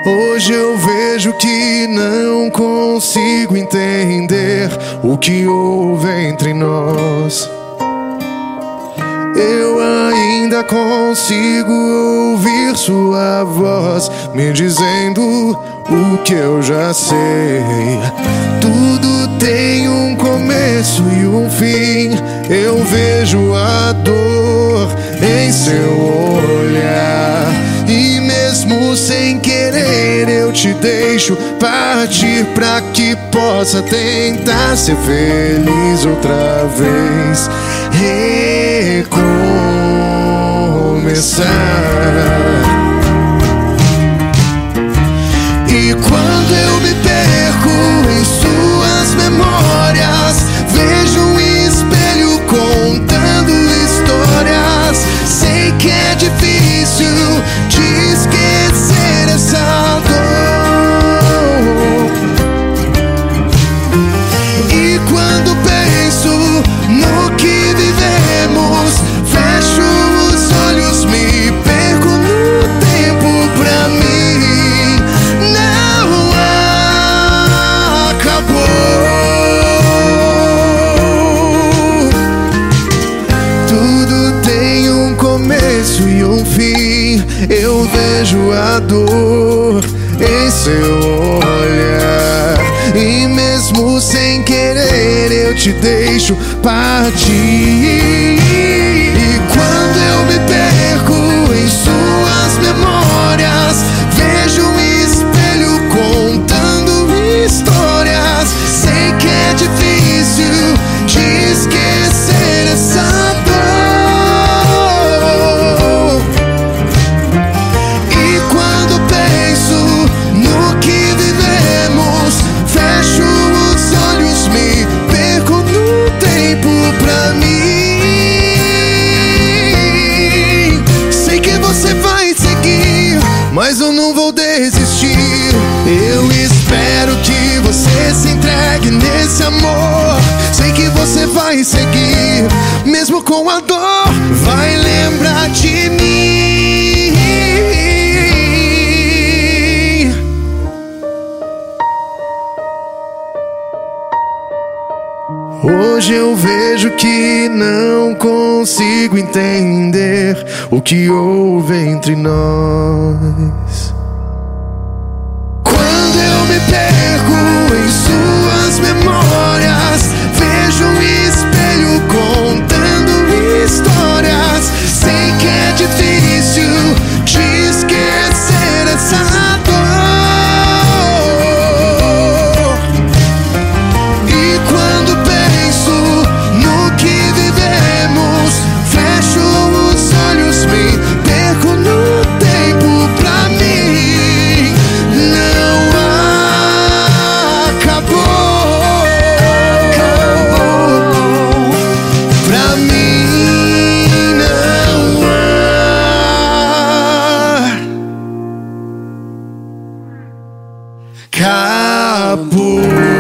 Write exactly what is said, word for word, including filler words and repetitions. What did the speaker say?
Hoje eu vejo que não consigo entender o que houve entre nós. Eu ainda consigo ouvir sua voz me dizendo o que eu já sei. Tudo tem um começo e um fim. Eu vejo a dor em seu olhar, e mesmo sem querer eu te deixo partir pra que possa tentar ser feliz outra vez, recomeçar. E quando eu me perco em suas memórias, vejo um espelho contando histórias. Sei que é difícil de esquecer essa dor. E quando penso no que vivemos, fecho os olhos, me perco no tempo. Pra mim não acabou. Tudo tem um começo e um fim. Eu vejo a dor em seu olhar, e mesmo sem querer eu te deixo partir. E quando eu me perco em suas memórias, vejo um espelho contando histórias. Sei que é difícil de esquecer essa dor. E quando penso no que vivemos, fecho os olhos, me perco no tempo. Pra mim, sei que você vai seguir, mas eu não vou desistir. Eu espero que você se entregue nesse amor. Sei que você vai seguir, mesmo com a dor, vai lembrar de mim. Hoje eu vejo que não consigo entender o que houve entre nós. Quando eu me perco em suas memórias, vejo um espelho contando histórias. Sei que é difícil de esquecer essa dor. E quando penso no que vivemos, fecho os olhos, me perco no tempo. Pra mim não acabou. Pra mim não acabou.